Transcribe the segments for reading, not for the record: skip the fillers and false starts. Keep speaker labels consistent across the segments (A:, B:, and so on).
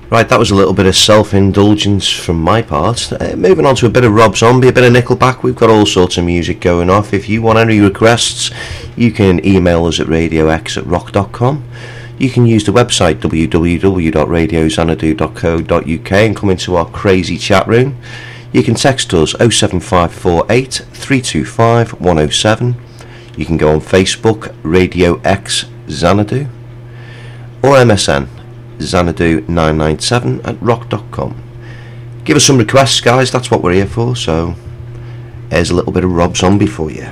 A: Right, that was a little bit of self-indulgence from my part. Moving on to a bit of Rob Zombie, a bit of Nickelback. We've got all sorts of music going off. If you want any requests, you can email us at radiox@rock.com. You can use the website www.radioxanadu.co.uk and come into our crazy chat room. You can text us 07548 325 107. You can go on Facebook, Radio X Xanadu, or MSN Xanadu997 at rock.com. Give us some requests, guys, that's what we're here for. So here's a little bit of Rob Zombie for you.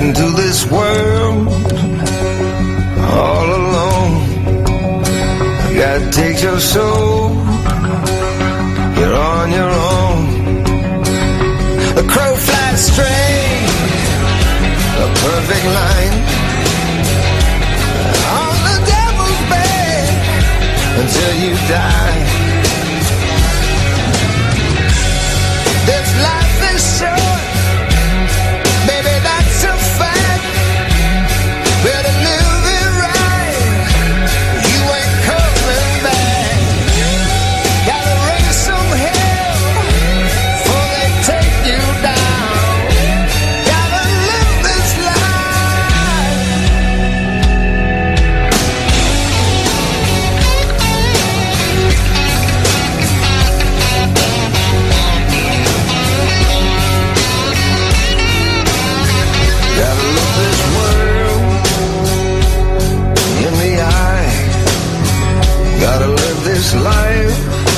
B: into this world all alone. God takes your soul, you're on your own. A crow flies straight, a perfect line, on the devil's bed until you die. This life is short, baby, that's a fact. Better live it right, you ain't coming back. Gotta raise some hell before they take you down. Gotta live this life. Gotta look this world in the eye. Gotta live this life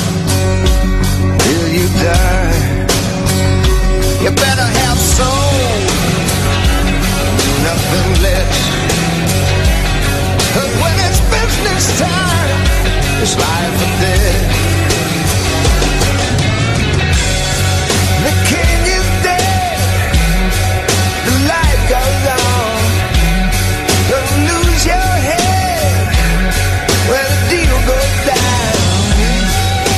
B: till you die. You better have soul, nothing less. 'Cause when it's business time, it's life or death. The king is dead, the life goes on. Don't lose your head when the deal goes down.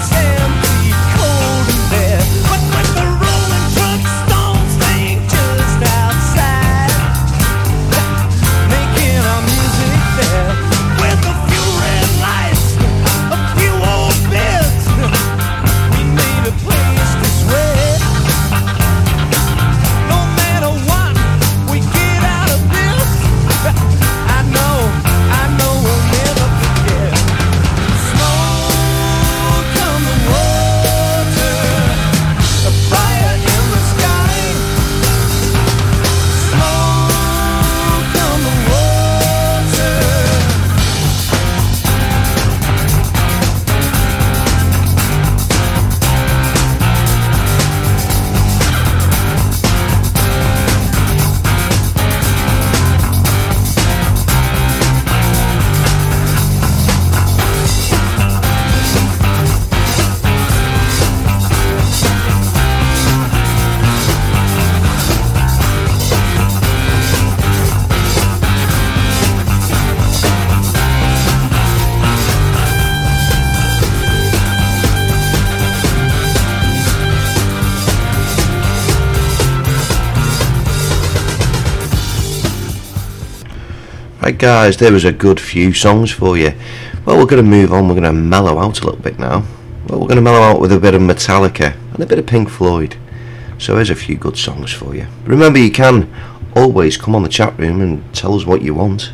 A: Right guys, there was a good few songs for you. Well, we're going to move on, we're going to mellow out a little bit now. Well, we're going to mellow out with a bit of Metallica and a bit of Pink Floyd. So here's a few good songs for you. Remember, you can always come on the chat room and tell us what you want.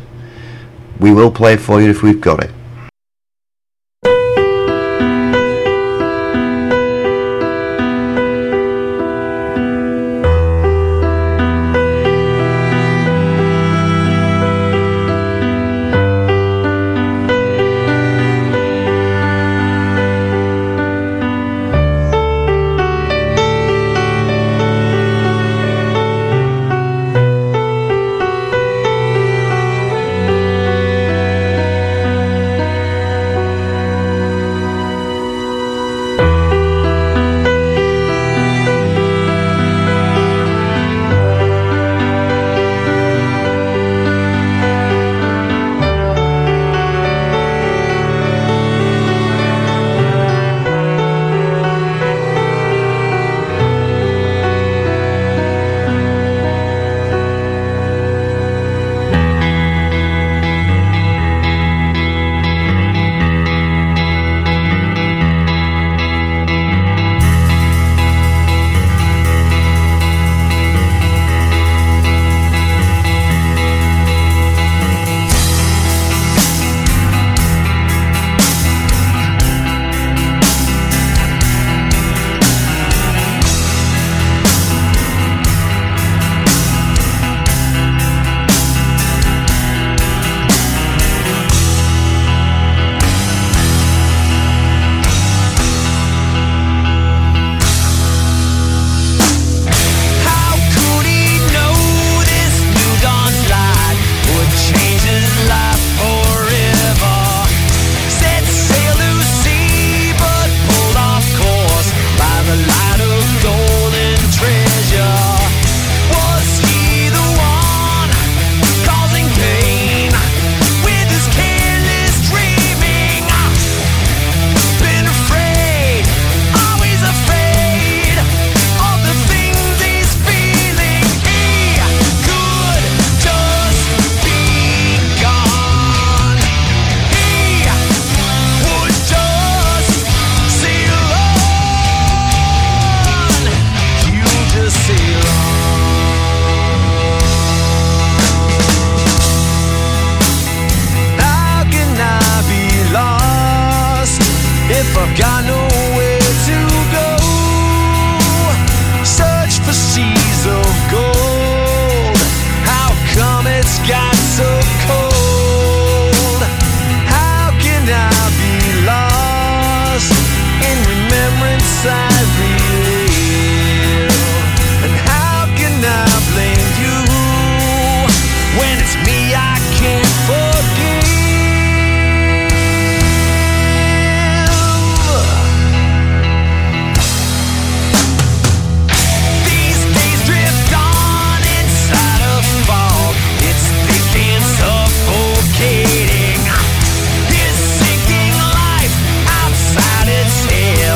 A: We will play it for you if we've got it.
B: Head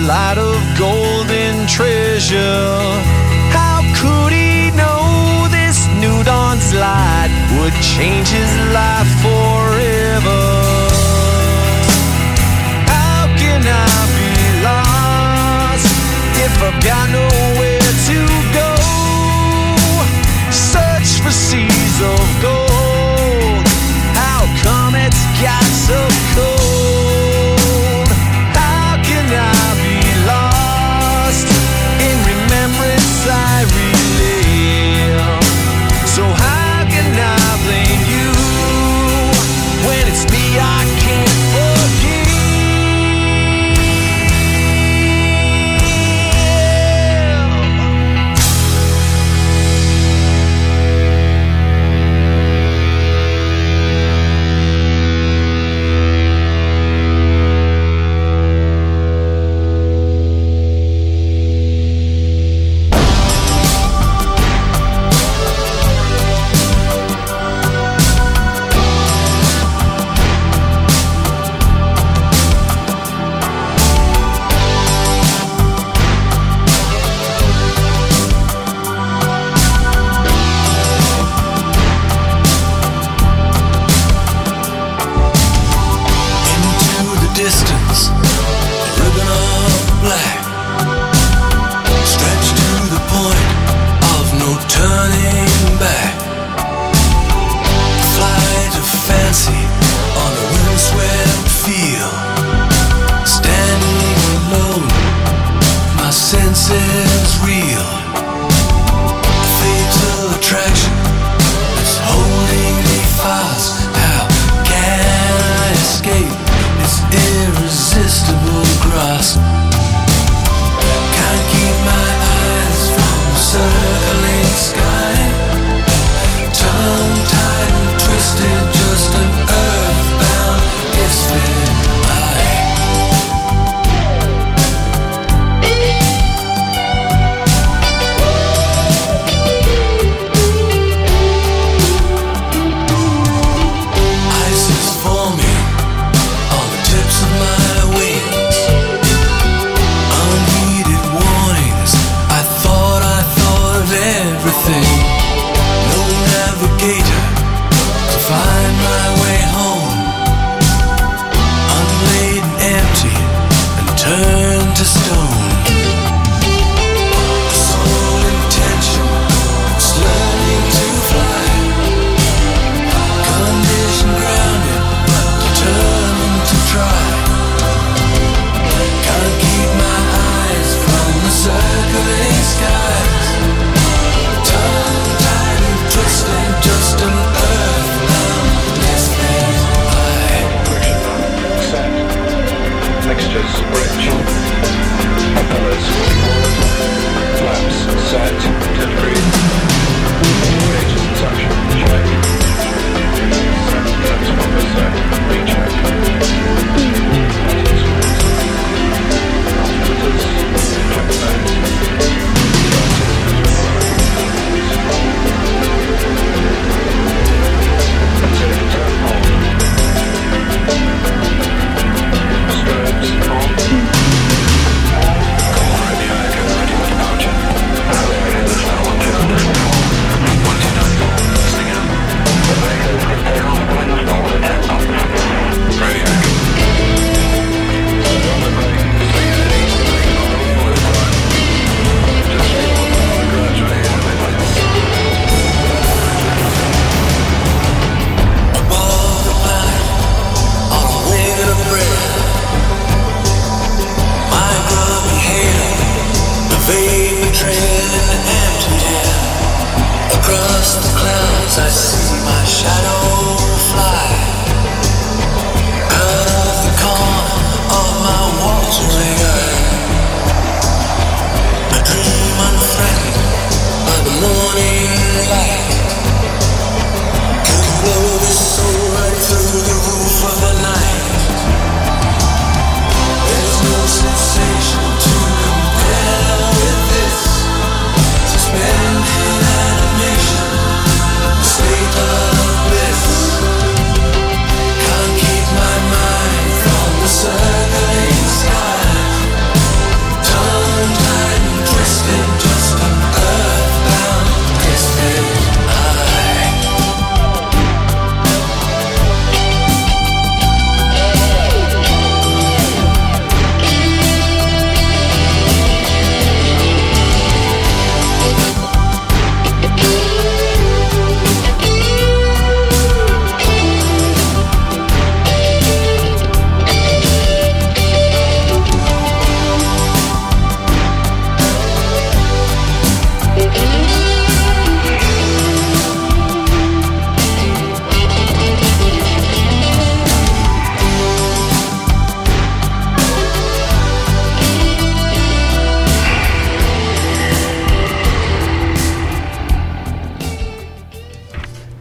B: light of golden treasure. How could he know this new dawn's light would change his life forever? How can I be lost if I've got nowhere to go? Search for seas of gold. How come it's got so cold? How can I be lost in remembrance I relive? So how can I blame you when it's me I can't forgive?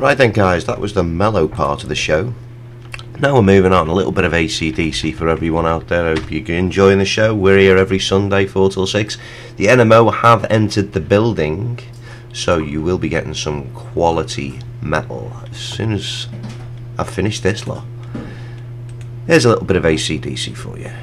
A: Right then guys, that was the mellow part of the show. Now we're moving on, a little bit of AC/DC for everyone out there. Hope you're enjoying the show. We're here every Sunday 4 till 6. The NMO have entered the building, so you will be getting some quality metal as soon as I've finished this lot. Here's a little bit of AC/DC for you.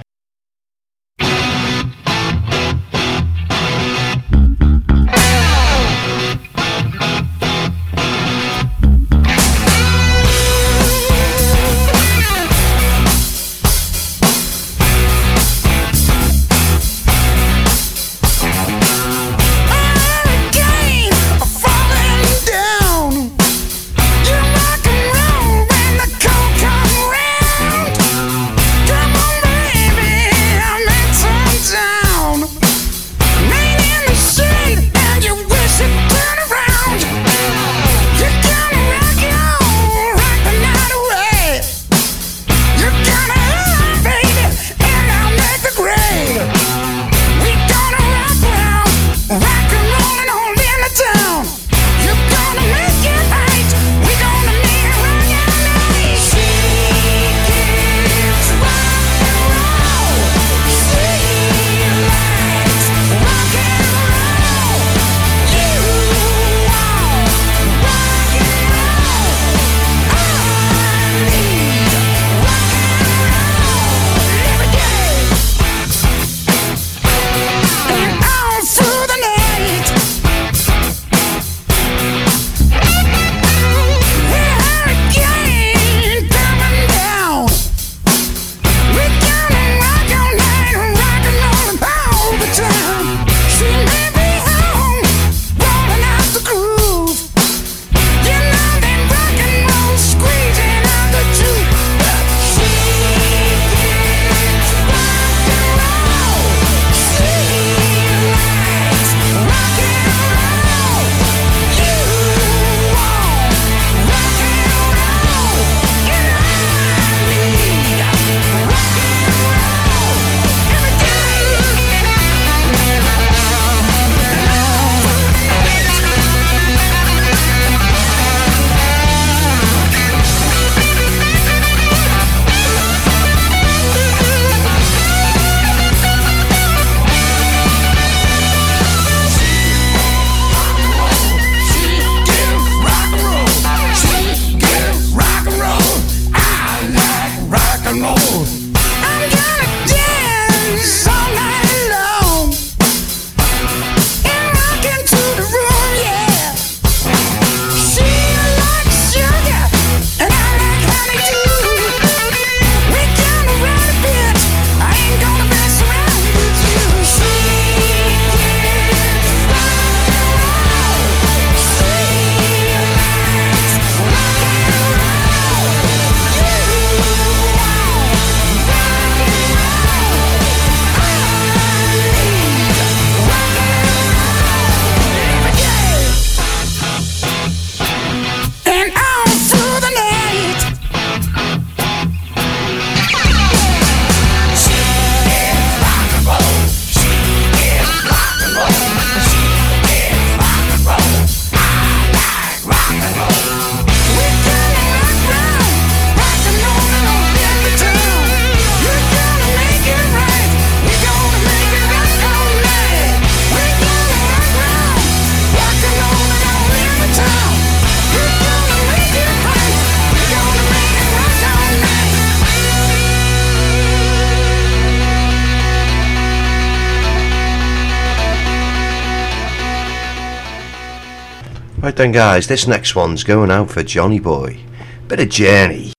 A: Right then guys, this next one's going out for Johnny Boy. Bit of Journey.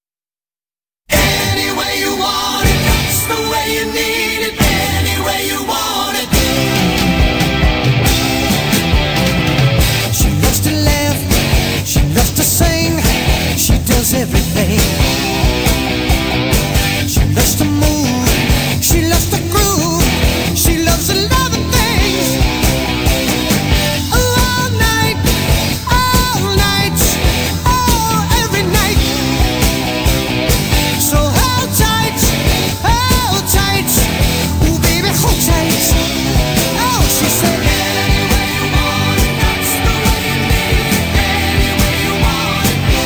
B: Any way you want it, that's the way you need it. Any way you want it. She loves to laugh, she loves to sing, she does everything. She loves to move, she loves to groove, she loves a lot of things. All night, oh, every night. So hold tight, ooh baby, hold tight. Oh, she said, any way you want it, that's the way you need it. Any way you want it,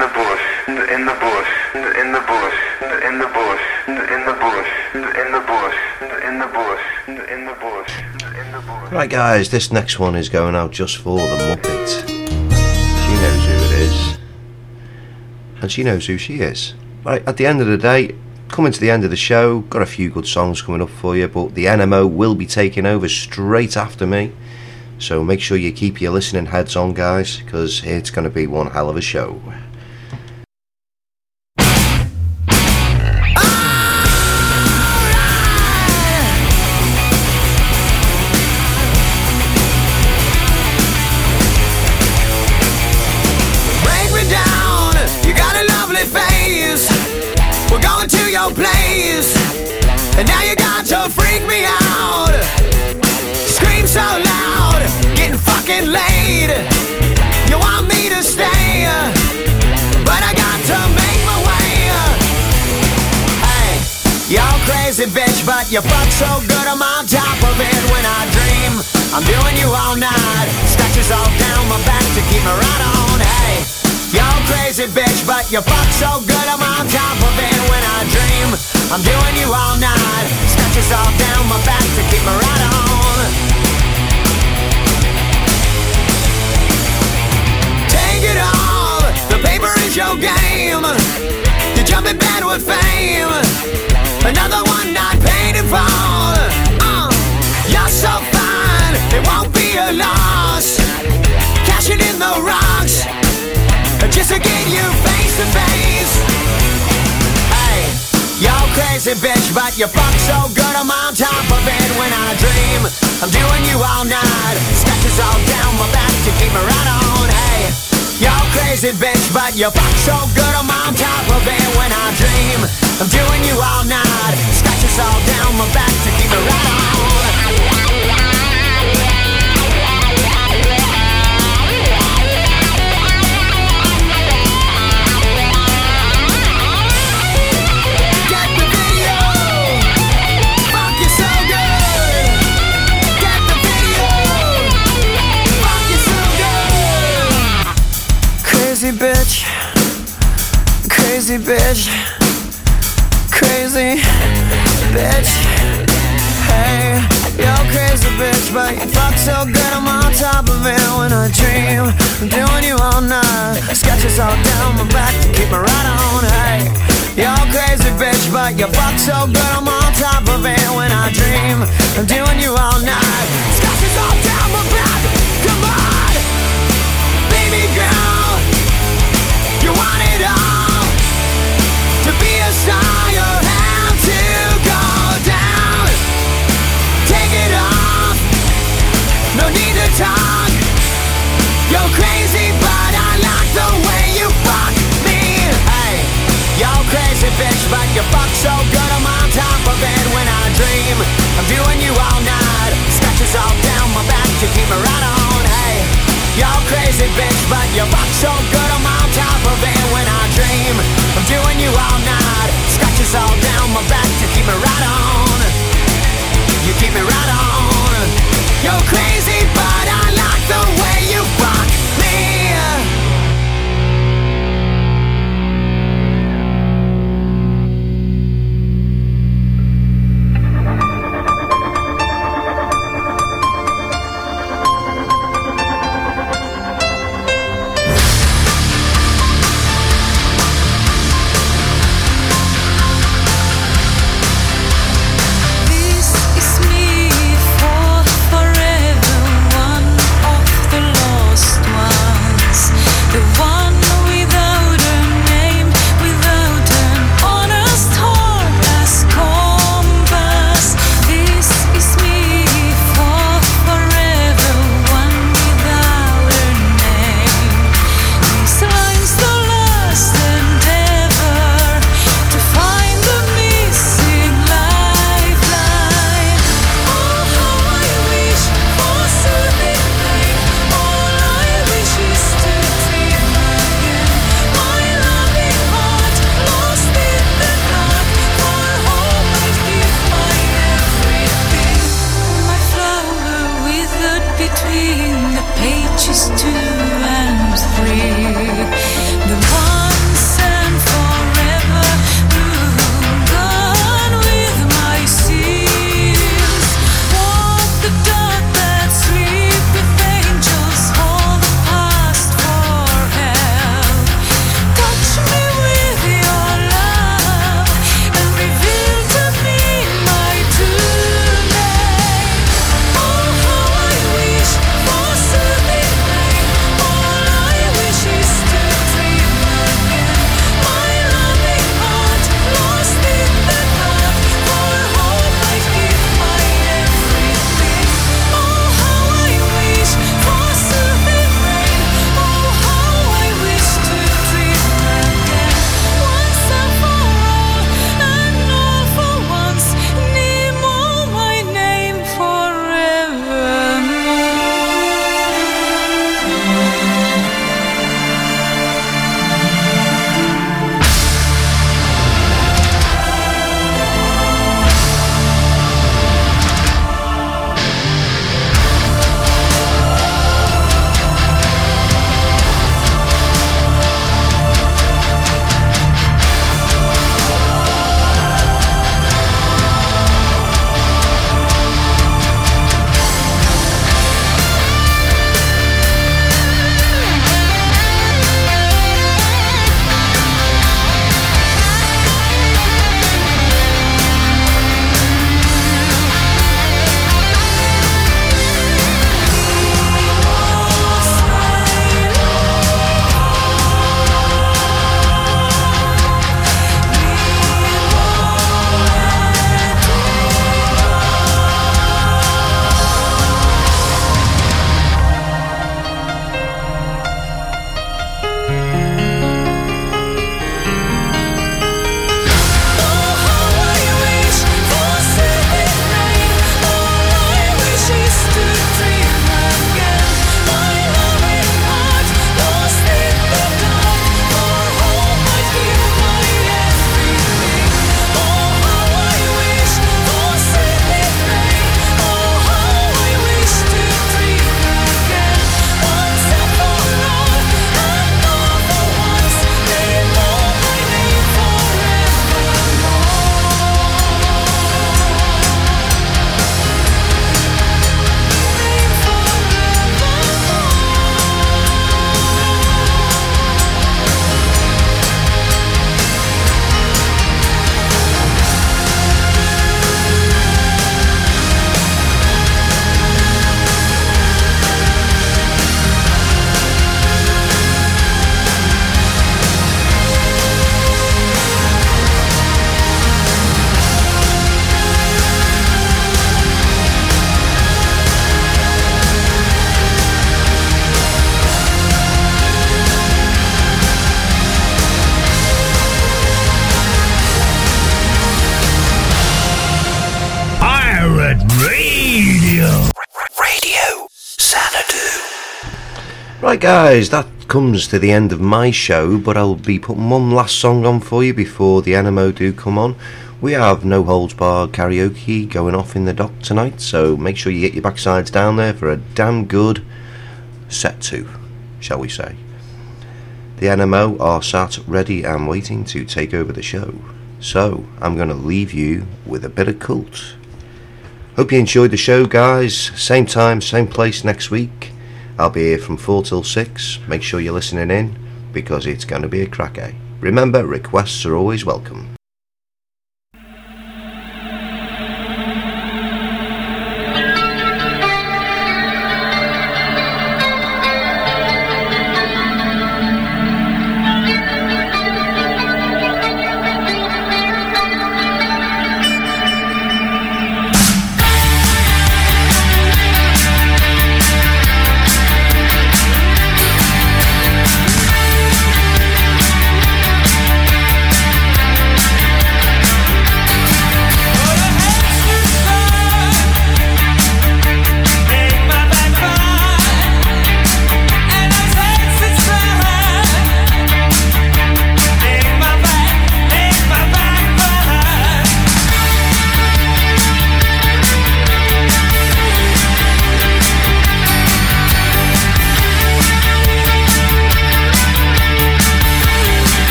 B: the bush, in the bush, in the bush, in the bush, in the bush, in the bush, in the bush, in the bush, in the bush.
A: Right guys, this next one is going out just for the Muppet. She knows who it is. And she knows who she is. Right, at the end of the day, coming to the end of the show, got a few good songs coming up for you, but the NMO will be taking over straight after me. So make sure you keep your listening heads on, guys, because it's going to be one hell of a show.
B: Break me down, you got a lovely face. We're going to your place, and now you got to freak me out. Scream so loud, getting fucking late. You want me to stay, but I got to make my way. Hey, you're crazy bitch, but you fuck so good I'm on top of it when I dream. I'm doing you all night, scratches all down my back to keep me right on. Hey, you're crazy bitch, but you fuck so good I'm on top of it when I dream. I'm doing you all night, scratches all down my back to keep me right on. Take it all, the paper is your game. You jump in bed with fame, another one not paid in full. You're so fine, it won't be a loss. Cashing in the rocks, just to get you face to face. Hey, you're crazy bitch, but you fuck so good I'm on top of it when I dream. I'm doing you all night, scratches all down my back to keep me right on. Hey, you're crazy bitch, but you fuck so good I'm on top of it when I dream. I'm doing you all night, scratches all down my back to keep me right on. Crazy bitch, crazy bitch, crazy bitch. Hey, you're crazy bitch, but you fuck so good I'm on top of it when I dream. I'm doing you all night, scratches all down my back to keep me right on. Hey, you're crazy bitch, but you fuck so good I'm on top of it when I dream. I'm doing you all night, scratches all down my back. Come on, baby girl. You want it all, to be a star you have to go down. Take it off, no need to talk. You're crazy but I like the way you fuck me. Hey, you're crazy bitch, but you fuck so good I'm on top of it when I dream. I'm doing you all night, scratches all down my back to keep me right on. Hey, you're crazy bitch, but you fuck so good I'm on top of it when I dream. I'm doing you all night, scratches all down my back to keep me right on. You keep me right on. You're crazy but I like the way you fuck me.
A: Right guys, that comes to the end of my show, but I'll be putting one last song on for you before the NMO do come on. We have No Holds Barred karaoke going off in the dock tonight, so make sure you get your backsides down there for a damn good set 2, shall we say. The NMO are sat ready and waiting to take over the show, so I'm going to leave you with a bit of Cult. Hope you enjoyed the show guys, same time, same place next week. I'll be here from 4 till 6, make sure you're listening in, because it's going to be a cracker. Remember, requests are always welcome.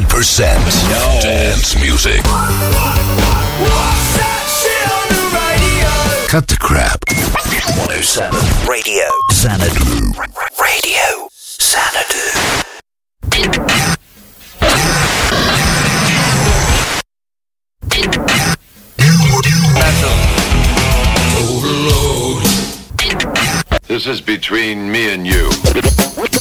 C: 100% dance music.
B: What's that shit on the radio?
C: Cut the crap. 107 Radio Xanadu. Radio Xanadu.
D: Overload. This is between me and you.